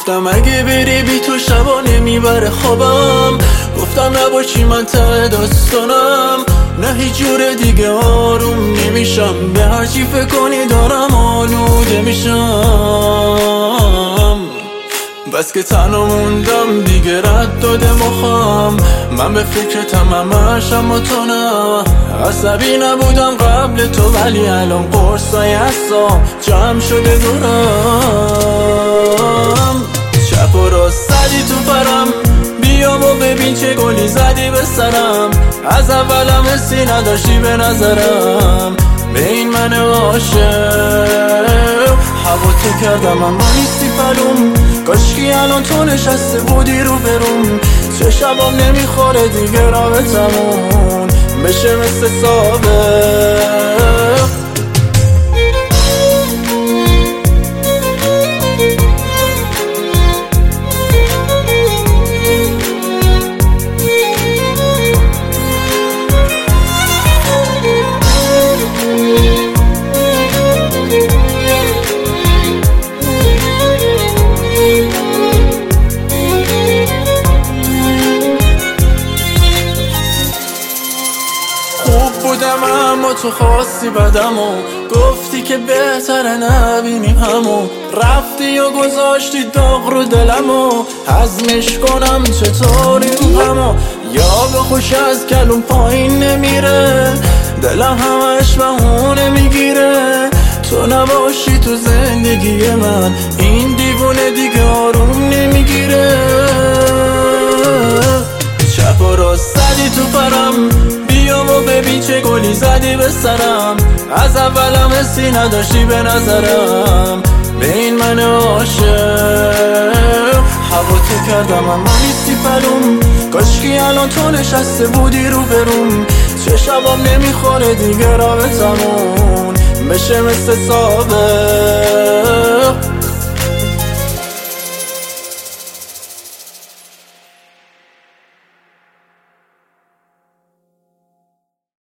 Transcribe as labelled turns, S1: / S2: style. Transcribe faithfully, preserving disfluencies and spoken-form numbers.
S1: گفتم اگه بری بی تو شبا نمیبره خوابم، گفتم نباشی من ته داستانم. نه هیچ جور دیگه آروم نمیشم، به هرچی فکر کنی دارم آلوده میشم. بس که تنها موندم دیگه رد داده مخم، من به فکرتم همش اما تو نه. عصبی نبودم قبل تو ولی الان قرصای اصلا جمع شده دورم. چپ و راست زدی تو پرم، بیا و ببین چه گلی زدی به سرم. از اولم حسی نداشتی به نظرم، به این من عاشق هوا تو کردم اما نیستی پلوم. کاشکی الان تو نشسته بودی رو بروم، چه شبام نمیخوره دیگه رابطمون بشه مثل سابق. بودم اما تو خواستی بدم و گفتی که بهتره نبینیم همو. رفتی و گذاشتی داغ رو دلم و هضمش کنم چطوری رو همو. یا به خوش از کلون پایین نمیره، دلم همش بهونه میگیره. تو نباشی تو زندگی من این دیوونه دیگه آروم نمیگیره. چپ و راست زدی تو پرم، بیا و ببین چه گلی زدی به سرم. از اولم حسی نداشتی به نظرم، به این من عاشق هوا تو کردم اما نیستی پلوم. کاشکی الان تو نشسته بودی رو بروم، چه شبام نمیخوره دیگه رابطمون بشه مثل سابق.